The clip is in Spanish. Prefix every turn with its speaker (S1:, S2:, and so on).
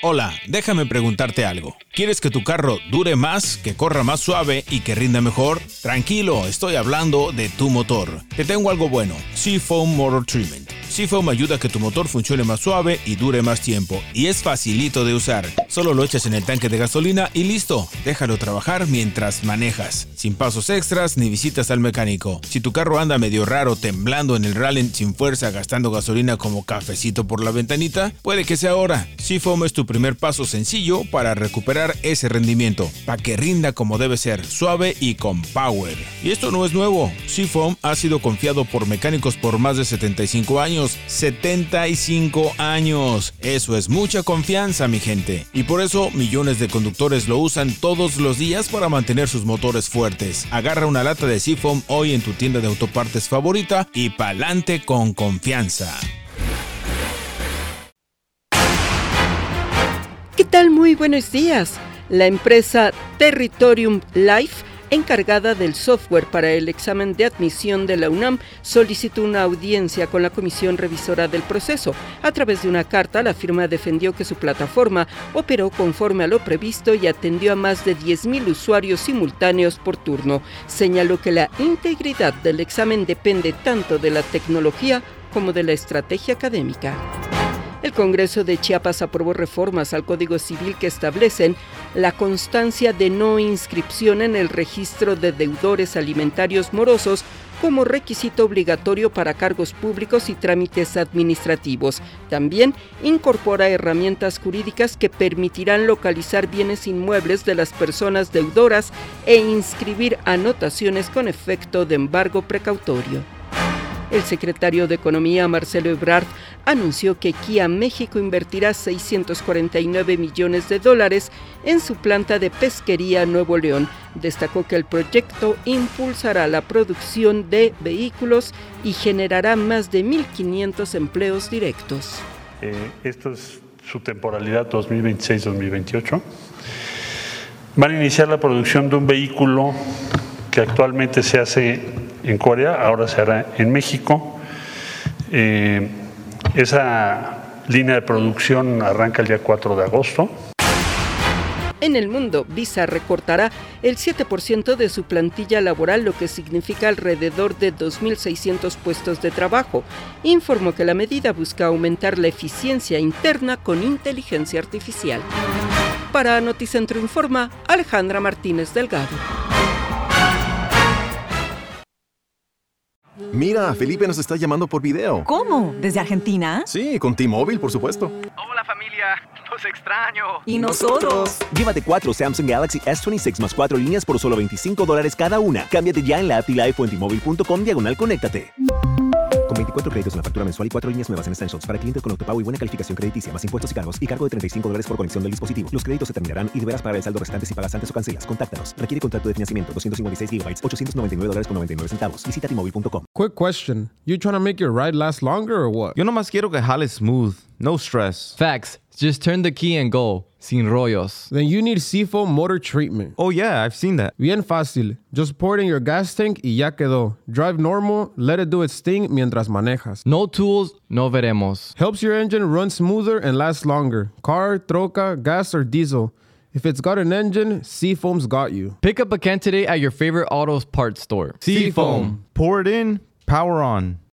S1: Hola, déjame preguntarte algo. ¿Quieres que tu carro dure más, que corra más suave y que rinda mejor? Tranquilo, estoy hablando de tu motor. Te tengo algo bueno, Seafoam Motor Treatment. Seafoam ayuda a que tu motor funcione más suave y dure más tiempo. Y es facilito de usar. Solo lo echas en el tanque de gasolina y listo. Déjalo trabajar mientras manejas. Sin pasos extras ni visitas al mecánico. Si tu carro anda medio raro, temblando en el rally sin fuerza, gastando gasolina como cafecito por la ventanita, puede que sea ahora. Seafoam es tu primer paso sencillo para recuperar ese rendimiento. Para que rinda como debe ser, suave y con power. Y esto no es nuevo. Seafoam ha sido confiado por mecánicos por más de 75 años. 75 años. Eso es mucha confianza, mi gente. Y por eso millones de conductores lo usan todos los días para mantener sus motores fuertes. Agarra una lata de Seafoam hoy en tu tienda de autopartes favorita y pa'lante con confianza.
S2: ¿Qué tal? Muy buenos días. La empresa Territorium Life, encargada del software para el examen de admisión de la UNAM, solicitó una audiencia con la comisión revisora del proceso. A través de una carta, la firma defendió que su plataforma operó conforme a lo previsto y atendió a más de 10,000 usuarios simultáneos por turno. Señaló que la integridad del examen depende tanto de la tecnología como de la estrategia académica. El Congreso de Chiapas aprobó reformas al Código Civil que establecen la constancia de no inscripción en el registro de deudores alimentarios morosos como requisito obligatorio para cargos públicos y trámites administrativos. También incorpora herramientas jurídicas que permitirán localizar bienes inmuebles de las personas deudoras e inscribir anotaciones con efecto de embargo precautorio. El secretario de Economía, Marcelo Ebrard, anunció que Kia México invertirá $649 millones en su planta de pesquería Nuevo León. Destacó que el proyecto impulsará la producción de vehículos y generará más de 1,500 empleos directos.
S3: Esto es su temporalidad 2026-2028. Van a iniciar la producción de un vehículo que actualmente se hace en Corea, ahora se hará en México. Esa línea de producción arranca el día 4 de agosto.
S2: En el mundo, Visa recortará el 7% de su plantilla laboral, lo que significa alrededor de 2,600 puestos de trabajo. Informó que la medida busca aumentar la eficiencia interna con inteligencia artificial. Para Noticentro Informa, Alejandra Martínez Delgado.
S4: Mira, Felipe nos está llamando por video.
S5: ¿Cómo? ¿Desde Argentina?
S4: Sí, con T-Mobile, por supuesto.
S6: Hola familia, los extraño.
S5: ¿Y nosotros?
S7: Llévate 4 Samsung Galaxy S26 más 4 líneas por solo $25 cada una. Cámbiate ya en la app T-Life o en T-Mobile.com/conéctate. Con 24 créditos en la factura mensual y 4 líneas nuevas en Essentials para clientes con autopago y buena calificación crediticia, más impuestos y cargos y cargo de $35 por conexión del dispositivo. Los créditos se terminarán y deberás pagar el saldo restante si pagas antes o cancelas. Contáctanos. Requiere contrato de financiamiento. 256 GB, $899.99. Visita T-Mobile.com.
S8: Quick question. You trying to make your ride last longer or what?
S9: Yo nomás quiero que jale smooth. No stress.
S10: Facts. Just turn the key and go. Sin rollos.
S8: Then you need Seafoam Motor Treatment.
S9: Oh yeah, I've seen that.
S8: Bien fácil. Just pour it in your gas tank y ya quedó. Drive normal, let it do its thing mientras manejas.
S10: No tools, no veremos.
S8: Helps your engine run smoother and last longer. Car, troca, gas, or diesel. If it's got an engine, Seafoam's got you.
S10: Pick up a can today at your favorite auto parts store.
S9: Seafoam. Pour it in, power on.